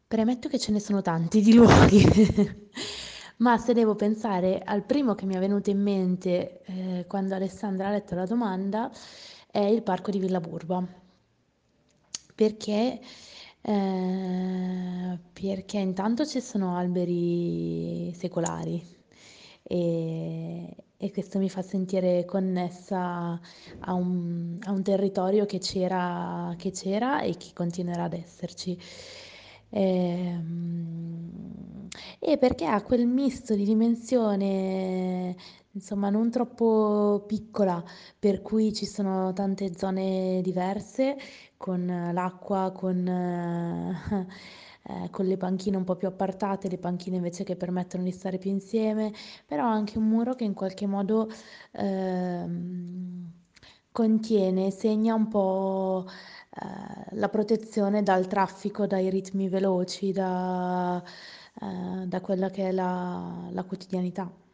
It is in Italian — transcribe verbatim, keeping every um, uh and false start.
Premetto che ce ne sono tanti di luoghi, ma se devo pensare al primo che mi è venuto in mente, ehm, quando Alessandra ha letto la domanda, è il parco di Villa Burba. Perché ehm, perché intanto ci sono alberi secolari, ehm, e questo mi fa sentire connessa a un a un territorio che c'era che c'era e che continuerà ad esserci. Ehm, e perché ha quel misto di dimensione, insomma, non troppo piccola, per cui ci sono tante zone diverse, con l'acqua, con ehm, con le panchine un po' più appartate, le panchine invece che permettono di stare più insieme, però anche un muro che in qualche modo, ehm, contiene, segna un po', ehm, la protezione dal traffico, dai ritmi veloci, da ehm, da quella che è la la quotidianità.